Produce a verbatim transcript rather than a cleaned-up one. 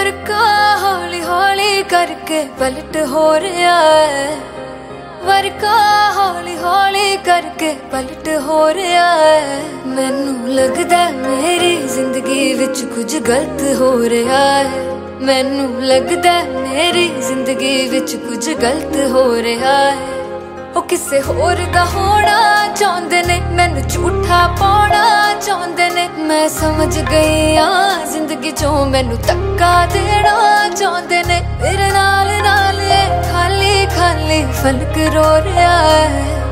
वरका हौली हौली करके पलट हो रहा है, वरका हौली हौली करके पलट हो रहा है। मैनू लगदा मेरी जिंदगी विच कुछ गलत हो रहा है, मैनू लगदा मेरी जिंदगी विच कुछ गलत हो रहा है। ओ किसे होर दा होना चाहुंदे ने, मैनू झूठा पाउणा चाहुंदे ने। मैं समझ गई हाँ जिंदगी चों मैनू धक्का देना चाहुंदे ने। मेरे नाल नाल खाली खाली फलक रो रहा है।